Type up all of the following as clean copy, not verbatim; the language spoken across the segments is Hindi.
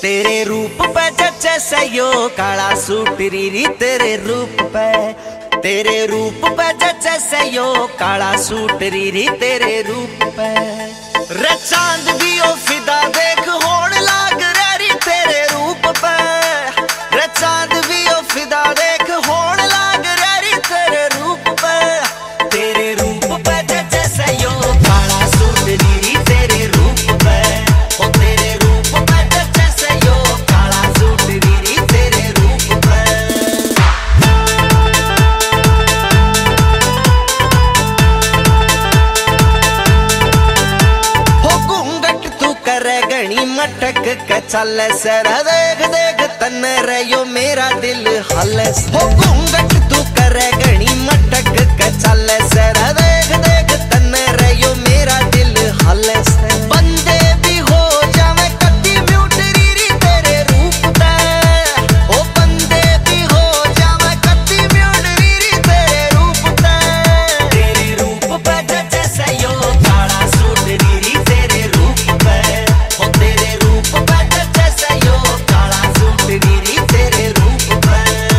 तेरे रूप पे जचे सयो काला सूट रीरी तेरे रूप पे जचे सयो काला सूट रीरी तेरे रूप पे रे चांद भी ओ फिदा देख होण लाग री तेरे रूप पे रे चांद भी ओ फिदा देख होण लाग री तेरे रूप पे जचे सयो काला सूट रीरी तेरे रूप पे ओ तेरे रूप पे जचे सयो काला सूट रीरी तेरे रूप पे गणी मटक के चल सर देख देख तन रहो मेरा दिल हल हो घूंघट तू करे गणी मटक के चल सर देख देख तन रहो मेरा दिल हल बंदे भी हो जावे कति म्यूट रीरी तेरे रूप पे ओ बंदे भी हो जावे कति म्यूट रीरी तेरे रूप पे जचे सयो काला सूट रीरी तेरे रूप पे तेरे रूप पे जचे सयो काला सूट रीरी तेरे रूप पे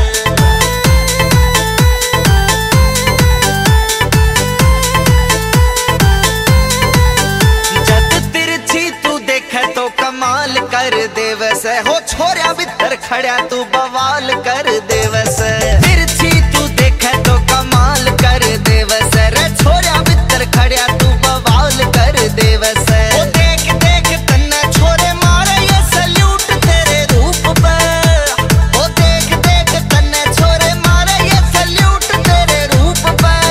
जद तिरछी तू देखे तो कमाल कर दे वैसे हो छोरिया भीतर खड़ा तू बवाल कर दे वैसे तिरछी तू देखे तो कमाल कर दे वैसे रे छोरिया भीतर खड़ा तू बवाल कर दे वैसे देख देख तन्ने छोरे मारे ये सल्यूट तेरे रूप पे ओ देख देख तन्ने छोरे मारे ये सल्यूट तेरे रूप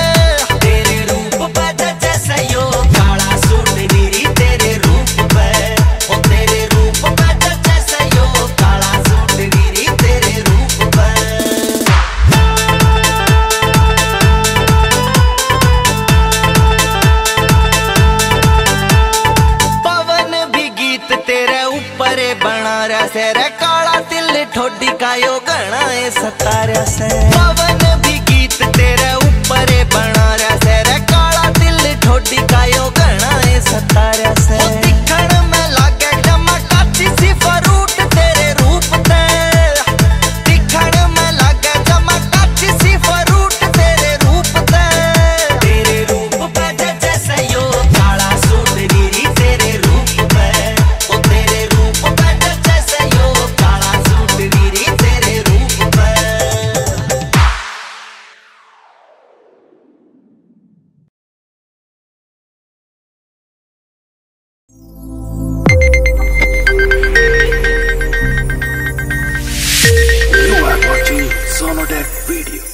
पे जचे सयो काला सूट रीरी तेरे रूप पे ओ तेरे रूप पे जचे सयो काला सूट रीरी तेरे रूप पे पवन भी गीत तेरे ऊपर बना रहा से रे काला तिल ठोडी का यो गणा है सतारा से पवन भी गीत तेरे ऊपर बना रहा से रे काला तिल ठोडी का यो गणा है सतारा से दिखण में लागे जमाकाची सी फरूट तेरे रूप ते दिखण में लागे जमाकाची सी फरूट तेरे रूप पे जचे सयो काला सूट रीरी तेरे रूप पे ओ तेरे रूप पे जचे सयो काला सूट रीरी तेरे रूप पे You are watching Sonodec video.